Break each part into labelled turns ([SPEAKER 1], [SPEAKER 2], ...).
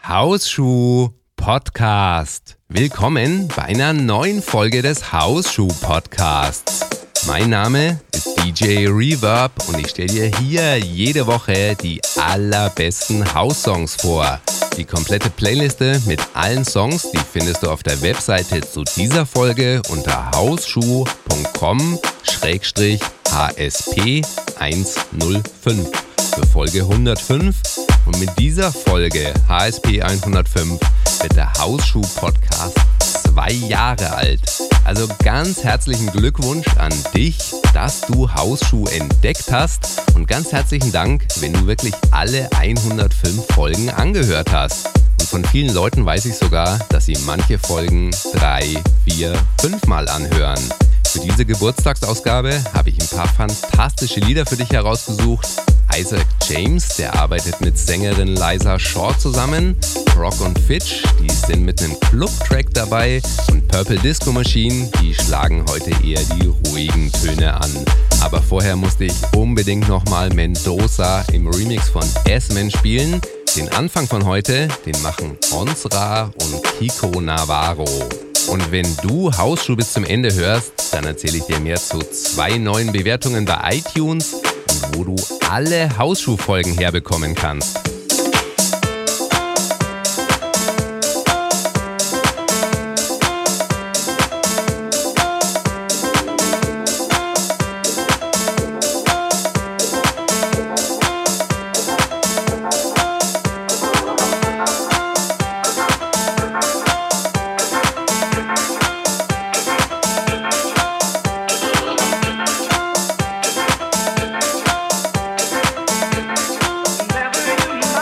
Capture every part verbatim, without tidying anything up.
[SPEAKER 1] Hausschuh Podcast. Willkommen bei einer neuen Folge des Hausschuh Podcasts. Mein Name ist D J Reverb und ich stelle dir hier jede Woche die allerbesten House-Songs vor. Die komplette Playliste mit allen Songs, die findest du auf der Webseite zu dieser Folge unter hausschuh punkt com Schrägstrich H S P hundertfünf für Folge hundertfünf. Und mit dieser Folge H S P hundertfünf wird der Hausschuh-Podcast zwei Jahre alt. Also ganz herzlichen Glückwunsch an dich, dass du Hausschuh entdeckt hast. Und ganz herzlichen Dank, wenn du wirklich alle hundertfünf Folgen angehört hast. Und von vielen Leuten weiß ich sogar, dass sie manche Folgen drei, vier, fünf Mal anhören. Für diese Geburtstagsausgabe habe ich ein paar fantastische Lieder für dich herausgesucht. Isaac James, der arbeitet mit Sängerin Liza Shaw zusammen. Rock und Fitch, die sind mit einem Club-Track dabei. Und Purple Disco Machine, die schlagen heute eher die ruhigen Töne an. Aber vorher musste ich unbedingt nochmal Mendoza im Remix von S-Man spielen. Den Anfang von heute, den machen Onsra und Kiko Navarro. Und wenn du Hausschuh bis zum Ende hörst, dann erzähle ich dir mehr zu zwei neuen Bewertungen bei iTunes und wo du alle Hausschuh-Folgen herbekommen kannst.
[SPEAKER 2] Never in my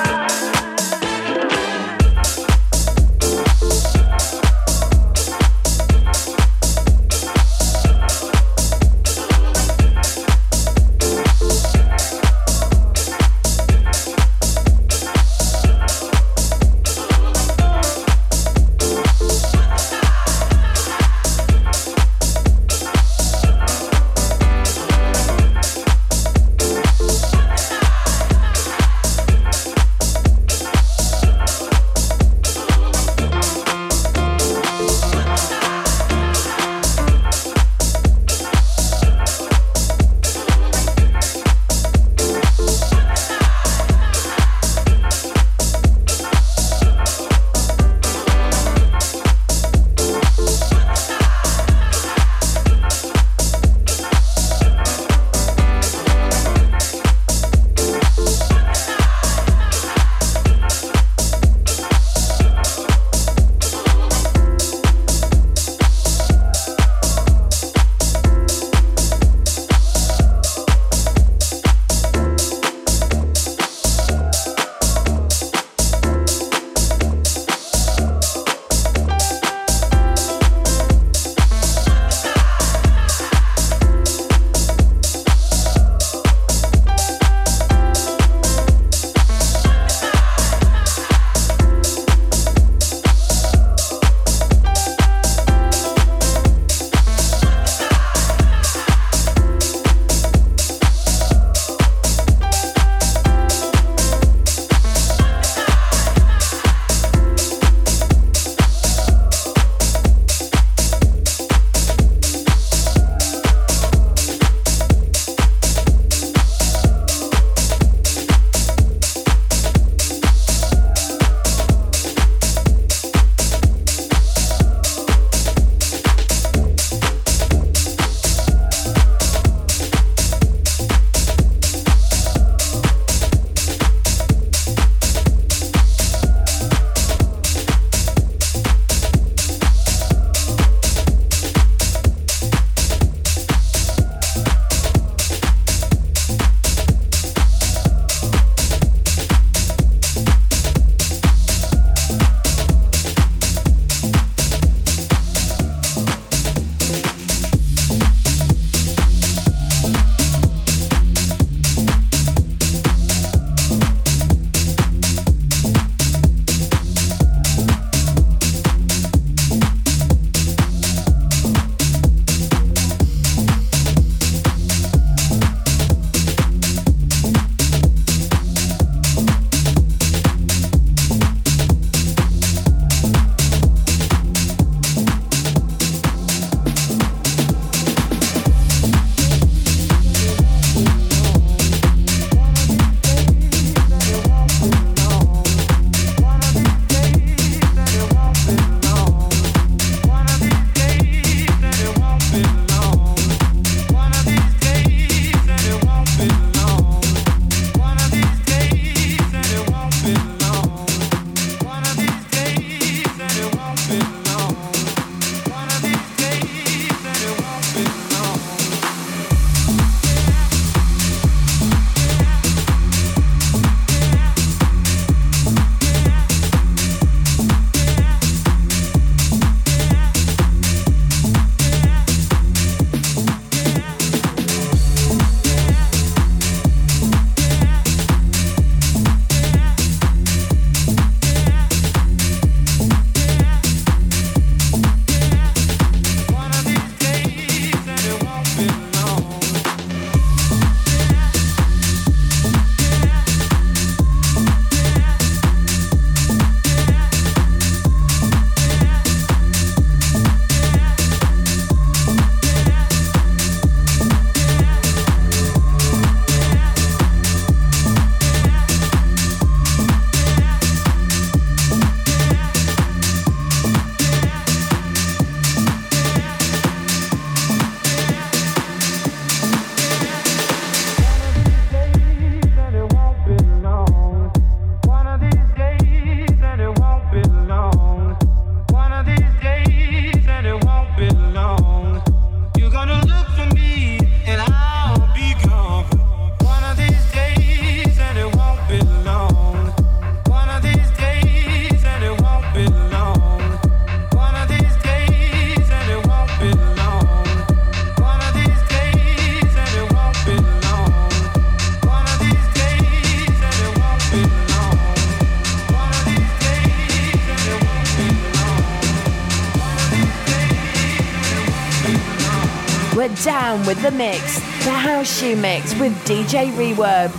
[SPEAKER 2] you're down with the mix, the House Shoe Mix with D J Reverb.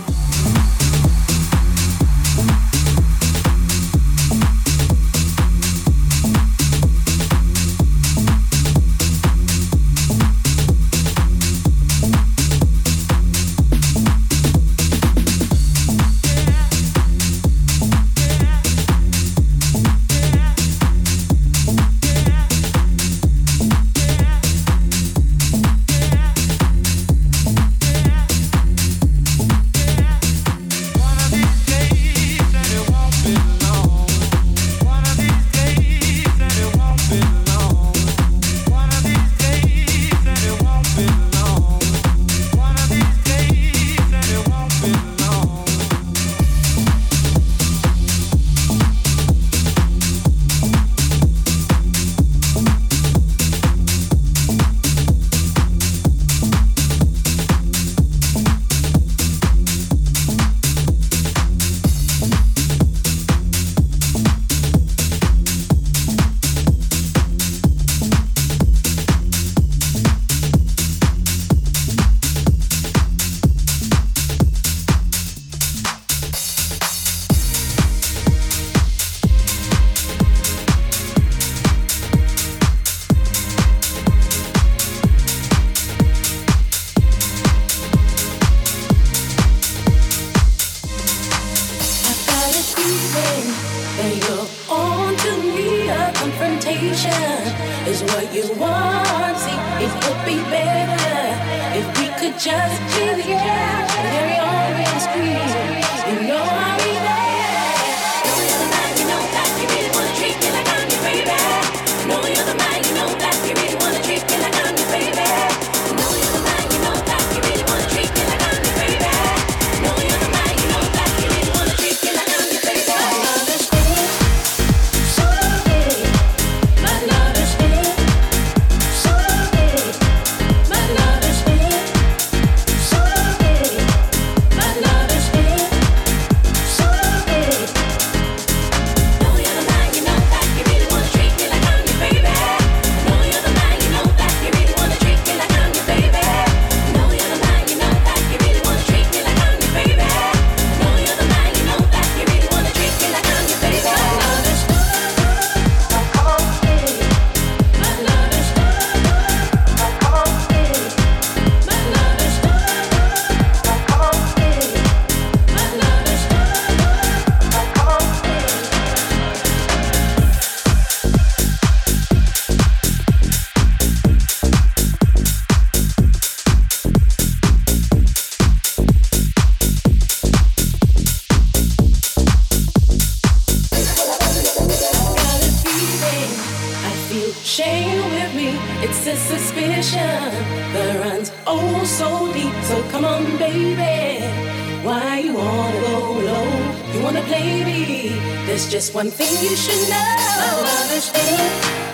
[SPEAKER 3] Just one thing you should know. My love is in,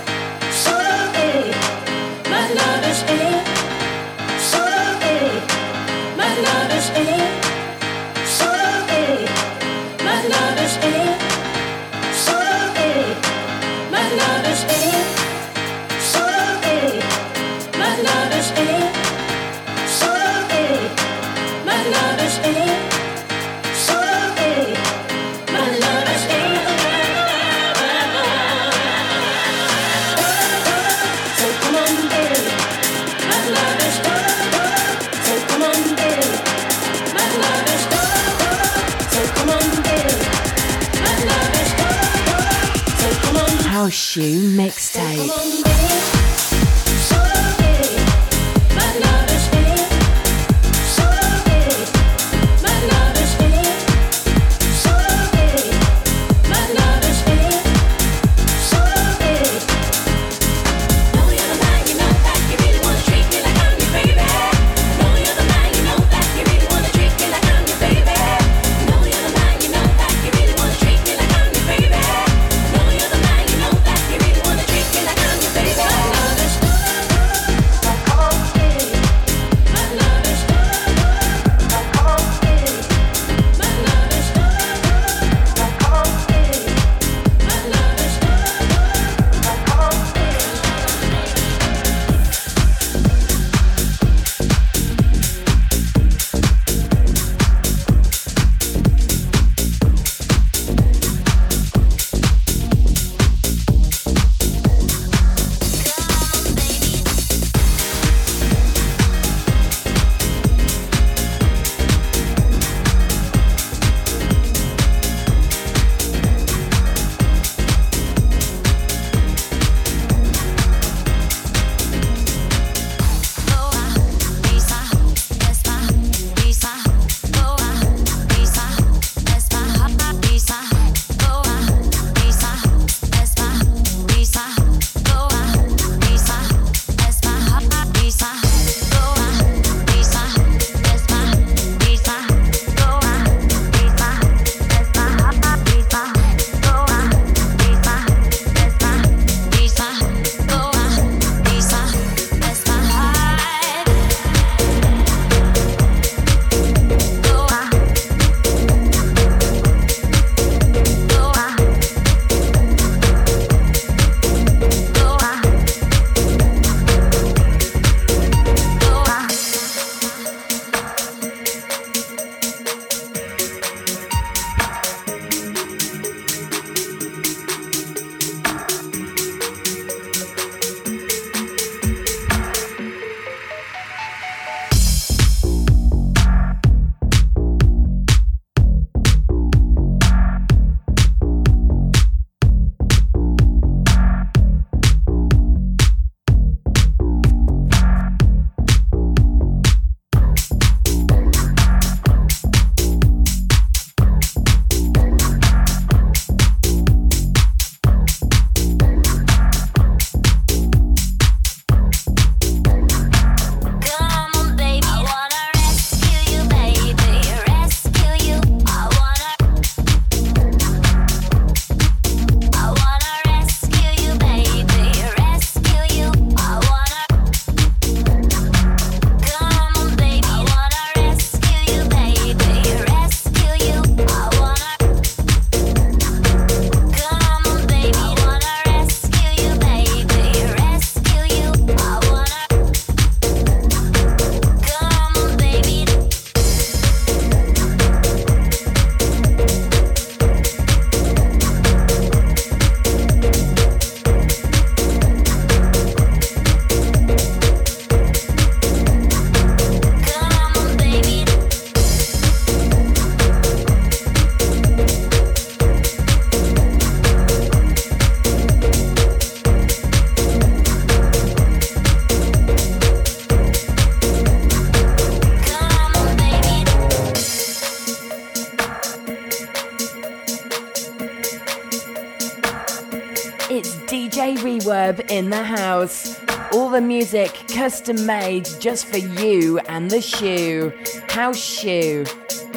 [SPEAKER 3] so in. My love is in, so in. My love is in, so in. My love is in, so in. My love is in, so in. My love is in, so in. My love is in, so in. My love is in.
[SPEAKER 2] House Shoe Mixtape.
[SPEAKER 3] Baby
[SPEAKER 2] it's D J Reverb in the house. All the music custom made just for you and the shoe. House Shoe.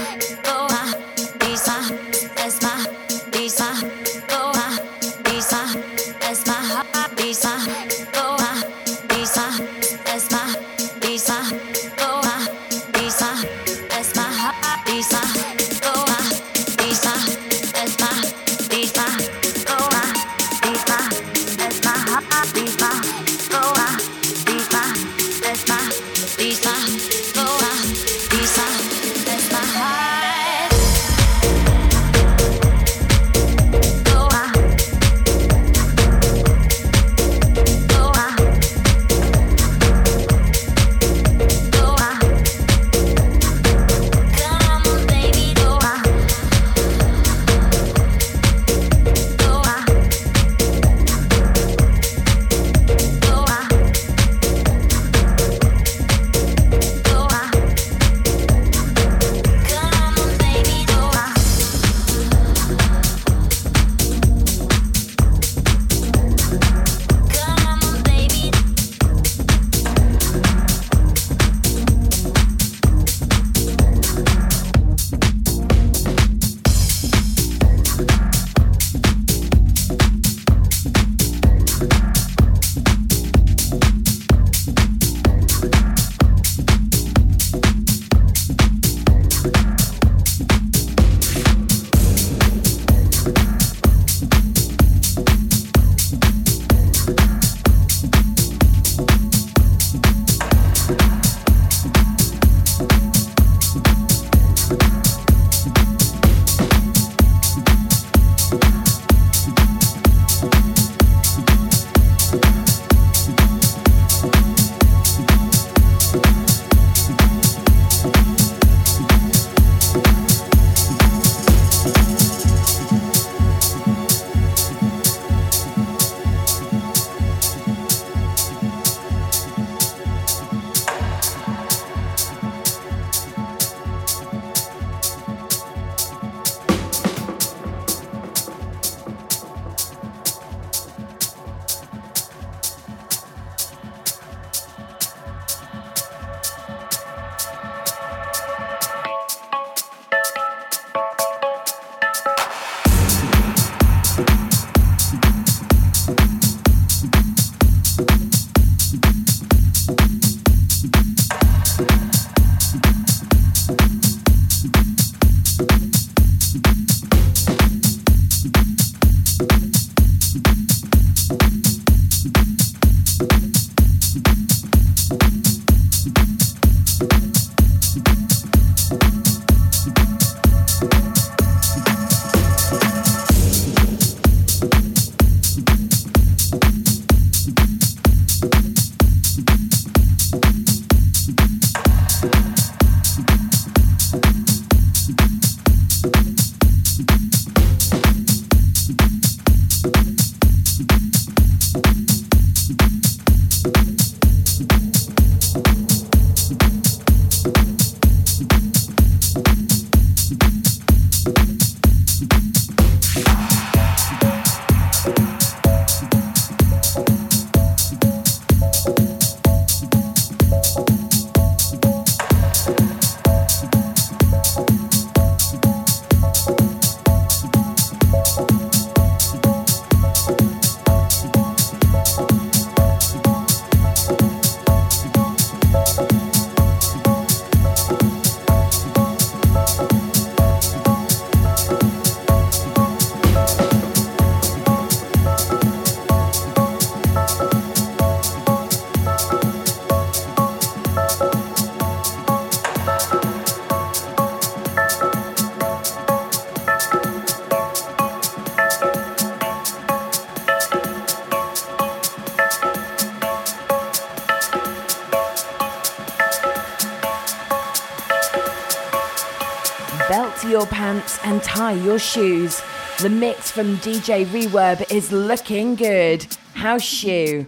[SPEAKER 2] Belt your pants and tie your shoes. The mix from D J Reverb is looking good. House Shoe.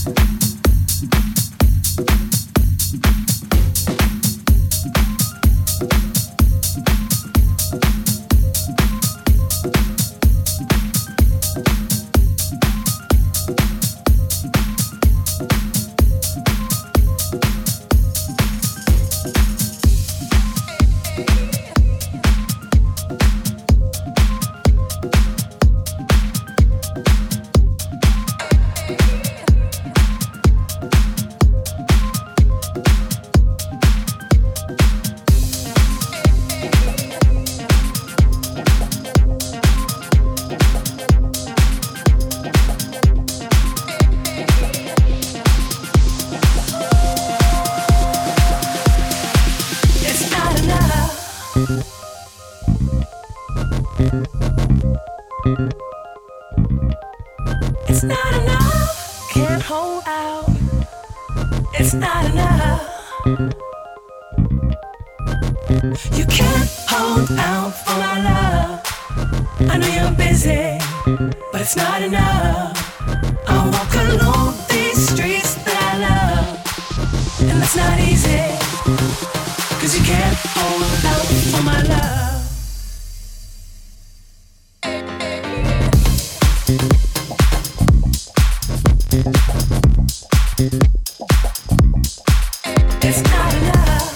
[SPEAKER 3] It's not enough, can't hold out. It's not enough. You can't hold out for my love. I know you're busy, but it's not enough. I walk along these streets that I love, and that's not easy, 'cause you can't hold out for my love. It's not enough.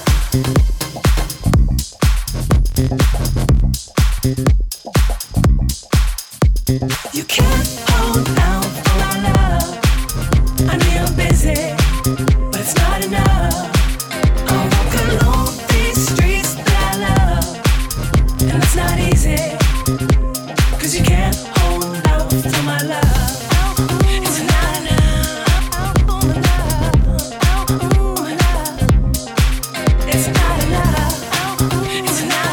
[SPEAKER 3] You can't hold out for my love. I know you're busy, but it's not enough. I walk along these streets that I love, and that's not easy, 'cause you can't hold out for my love. It's not enough. It's not enough. It's not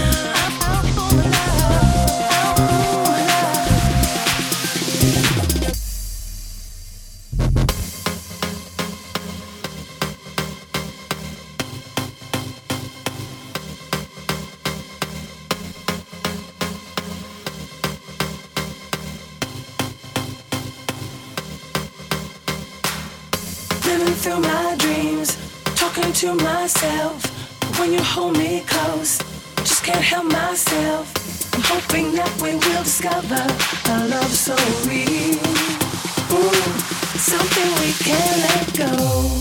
[SPEAKER 3] living through my dreams, talking to myself. When you hold me close, just can't help myself. I'm hoping that we will discover a love so real. Ooh, something we can't let go.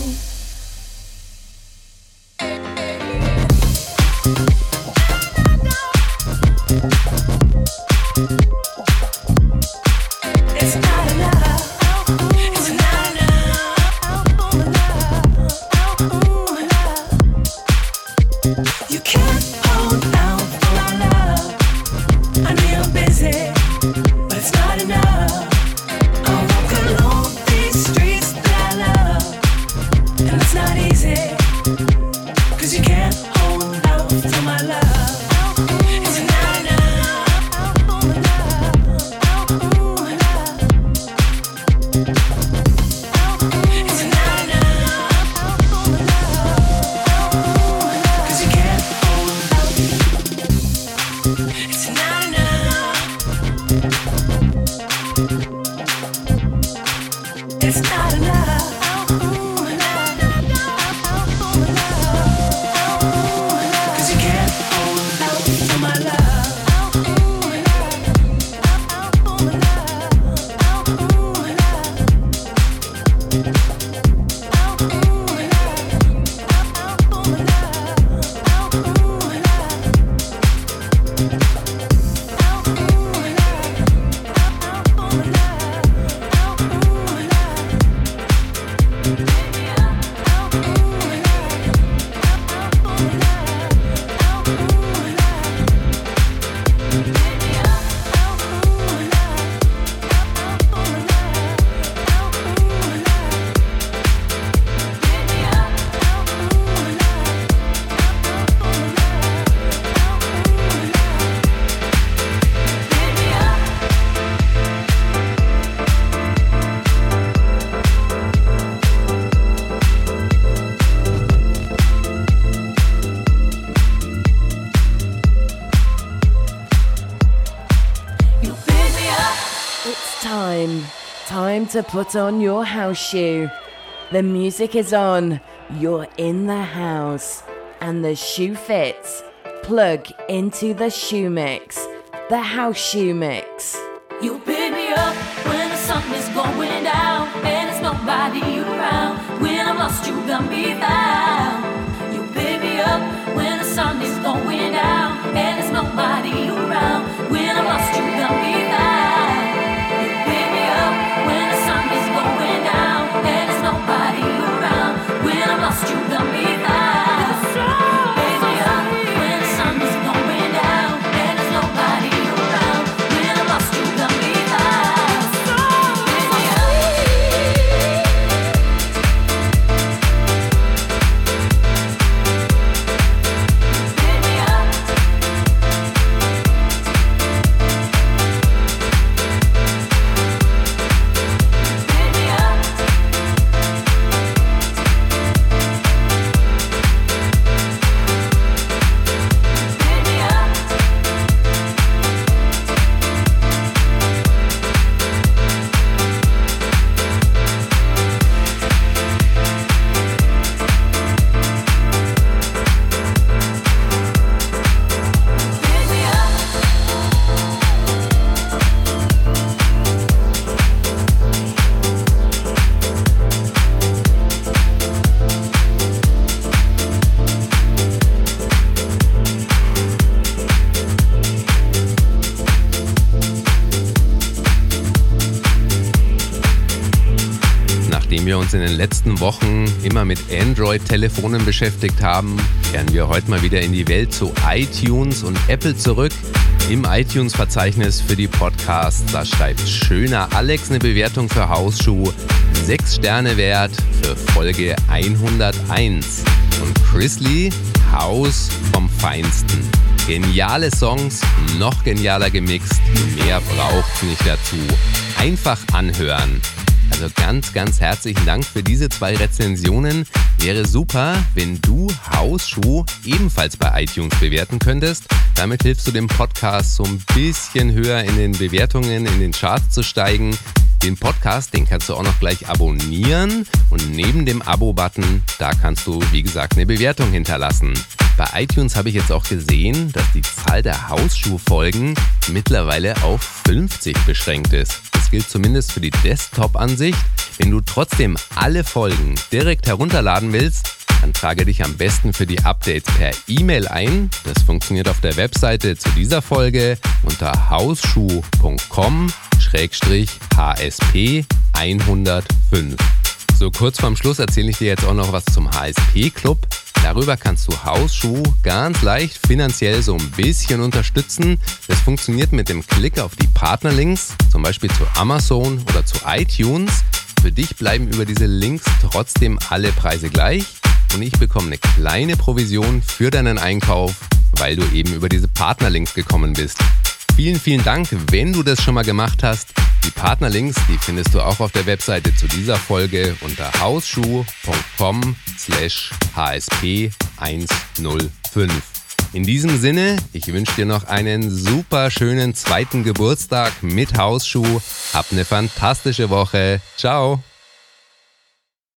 [SPEAKER 3] It's not enough. It's not enough. You can't hold out for my love. I know you're busy, but it's not enough. I walk along these streets that I love,
[SPEAKER 2] to put on your house shoe. The music is on, you're in the house, and the shoe fits. Plug into the shoe mix, the house shoe mix.
[SPEAKER 3] You pick me up when the sun is going down and there's nobody around. When I'm lost, you got me found. You pick me up when the sun is going down and there's nobody around. When I'm lost, you got me found. You pick me up when the sun is going down and there's nobody around. When I'm lost, you got me found. Pick me up when the sun is going down and there's nobody around. When I'm lost, you got me found. Pick me up. Pick me up. Pick me up. Pick me up. Pick me up.
[SPEAKER 1] Nachdem wir uns in den letzten Wochen immer mit Android-Telefonen beschäftigt haben, kehren wir heute mal wieder in die Welt zu iTunes und Apple zurück. Im iTunes-Verzeichnis für die Podcasts, da schreibt schöner Alex eine Bewertung für Hausschuh, sechs Sterne wert für Folge hunderteins. Und Chrisley, Haus vom Feinsten. Geniale Songs, noch genialer gemixt, mehr braucht's nicht dazu. Einfach anhören. Also ganz, ganz herzlichen Dank für diese zwei Rezensionen. Wäre super, wenn du Hausschuh ebenfalls bei iTunes bewerten könntest. Damit hilfst du dem Podcast so ein bisschen höher in den Bewertungen, in den Charts zu steigen. Den Podcast, den kannst du auch noch gleich abonnieren und neben dem Abo-Button, da kannst du, wie gesagt, eine Bewertung hinterlassen. Bei iTunes habe ich jetzt auch gesehen, dass die Zahl der Hausschuh-Folgen mittlerweile auf fünfzig beschränkt ist. Das gilt zumindest für die Desktop-Ansicht. Wenn du trotzdem alle Folgen direkt herunterladen willst, dann trage dich am besten für die Updates per E-Mail ein. Das funktioniert auf der Webseite zu dieser Folge unter hausschuh punkt com Schrägstrich H S P hundertfünf. So kurz vorm Schluss erzähle ich dir jetzt auch noch was zum H S P-Club. Darüber kannst du Hausschuh ganz leicht finanziell so ein bisschen unterstützen. Das funktioniert mit dem Klick auf die Partnerlinks, zum Beispiel zu Amazon oder zu iTunes. Für dich bleiben über diese Links trotzdem alle Preise gleich und ich bekomme eine kleine Provision für deinen Einkauf, weil du eben über diese Partnerlinks gekommen bist. Vielen, vielen Dank, wenn du das schon mal gemacht hast. Die Partnerlinks, die findest du auch auf der Webseite zu dieser Folge unter hausschuh punkt com slash H S P hundertfünf. In diesem Sinne, ich wünsche dir noch einen super schönen zweiten Geburtstag mit Hausschuh. Hab eine fantastische Woche. Ciao.